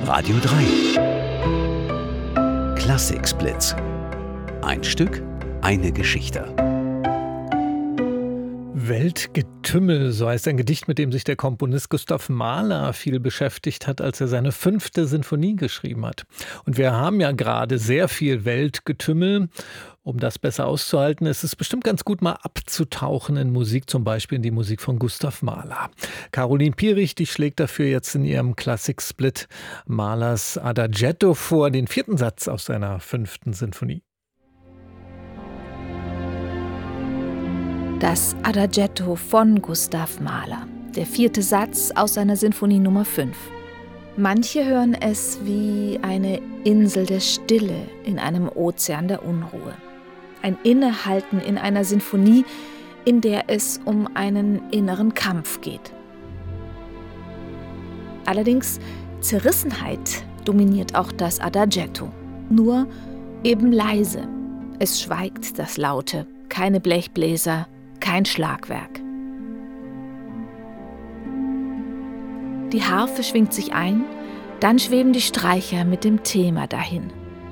Radio 3 Klassiksblitz. Ein Stück, eine Geschichte. Weltgetümmel, so heißt ein Gedicht, mit dem sich der Komponist Gustav Mahler viel beschäftigt hat, als er seine 5. Sinfonie geschrieben hat. Und wir haben ja gerade sehr viel Weltgetümmel. Um das besser auszuhalten, ist es bestimmt ganz gut, mal abzutauchen in Musik, zum Beispiel in die Musik von Gustav Mahler. Caroline Pierich, die schlägt dafür jetzt in ihrem Klassiksplit Mahlers Adagietto vor, den 4. Satz aus seiner 5. Sinfonie. Das Adagietto von Gustav Mahler, der 4. Satz aus seiner Sinfonie Nummer 5. Manche hören es wie eine Insel der Stille in einem Ozean der Unruhe. Ein Innehalten in einer Sinfonie, in der es um einen inneren Kampf geht. Allerdings Zerrissenheit dominiert auch das Adagietto. Nur eben leise. Es schweigt das Laute, keine Blechbläser, kein Schlagwerk. Die Harfe schwingt sich ein, dann schweben die Streicher mit dem Thema dahin.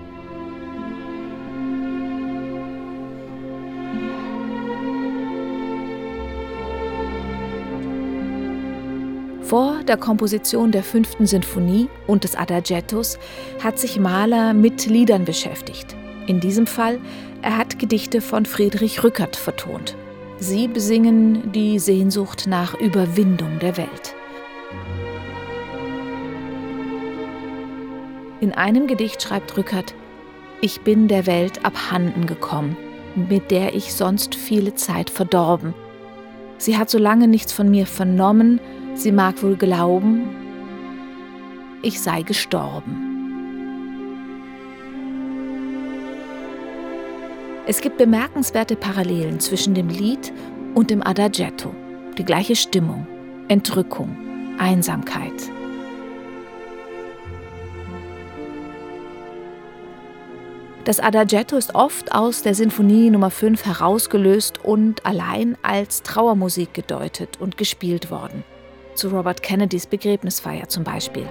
Vor der Komposition der 5. Sinfonie und des Adagiettos hat sich Mahler mit Liedern beschäftigt. In diesem Fall, er hat Gedichte von Friedrich Rückert vertont. Sie besingen die Sehnsucht nach Überwindung der Welt. In einem Gedicht schreibt Rückert: Ich bin der Welt abhanden gekommen, mit der ich sonst viele Zeit verdorben. Sie hat so lange nichts von mir vernommen, sie mag wohl glauben, ich sei gestorben. Es gibt bemerkenswerte Parallelen zwischen dem Lied und dem Adagietto. Die gleiche Stimmung, Entrückung, Einsamkeit. Das Adagietto ist oft aus der Sinfonie Nummer 5 herausgelöst und allein als Trauermusik gedeutet und gespielt worden. Zu Robert Kennedys Begräbnisfeier zum Beispiel.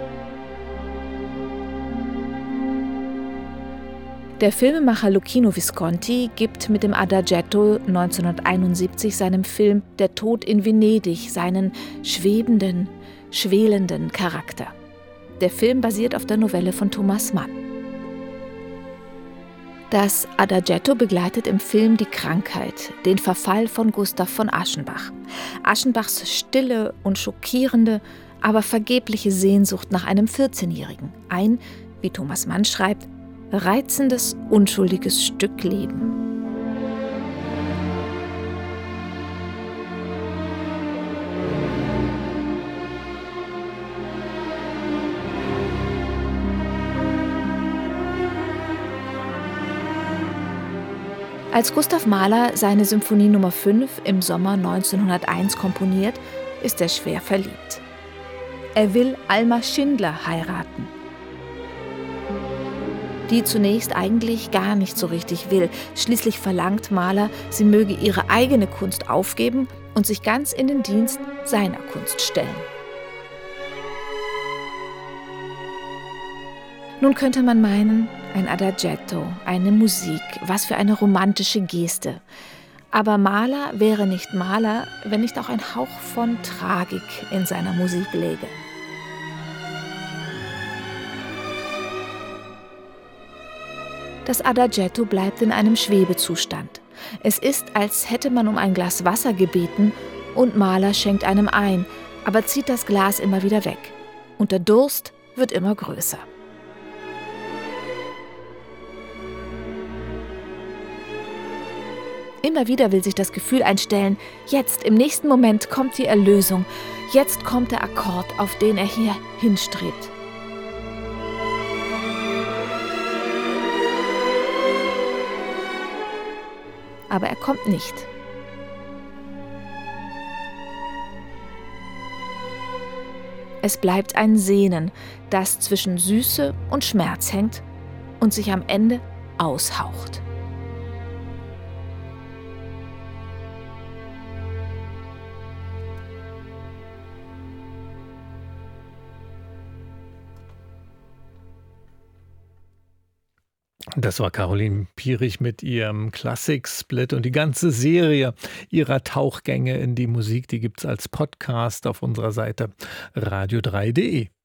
Der Filmemacher Luchino Visconti gibt mit dem Adagietto 1971 seinem Film Der Tod in Venedig seinen schwebenden, schwelenden Charakter. Der Film basiert auf der Novelle von Thomas Mann. Das Adagietto begleitet im Film die Krankheit, den Verfall von Gustav von Aschenbach. Aschenbachs stille und schockierende, aber vergebliche Sehnsucht nach einem 14-Jährigen. Ein, wie Thomas Mann schreibt, reizendes, unschuldiges Stück Leben. Als Gustav Mahler seine Symphonie Nummer 5 im Sommer 1901 komponiert, ist er schwer verliebt. Er will Alma Schindler heiraten, die zunächst eigentlich gar nicht so richtig will. Schließlich verlangt Mahler, sie möge ihre eigene Kunst aufgeben und sich ganz in den Dienst seiner Kunst stellen. Nun könnte man meinen, ein Adagietto, eine Musik, was für eine romantische Geste. Aber Mahler wäre nicht Mahler, wenn nicht auch ein Hauch von Tragik in seiner Musik läge. Das Adagietto bleibt in einem Schwebezustand. Es ist, als hätte man um ein Glas Wasser gebeten und Mahler schenkt einem ein, aber zieht das Glas immer wieder weg. Und der Durst wird immer größer. Immer wieder will sich das Gefühl einstellen, jetzt, im nächsten Moment kommt die Erlösung. Jetzt kommt der Akkord, auf den er hier hinstrebt. Aber er kommt nicht. Es bleibt ein Sehnen, das zwischen Süße und Schmerz hängt und sich am Ende aushaucht. Das war Caroline Piering mit ihrem Klassik-Split, und die ganze Serie ihrer Tauchgänge in die Musik, die gibt's als Podcast auf unserer Seite radio3.de.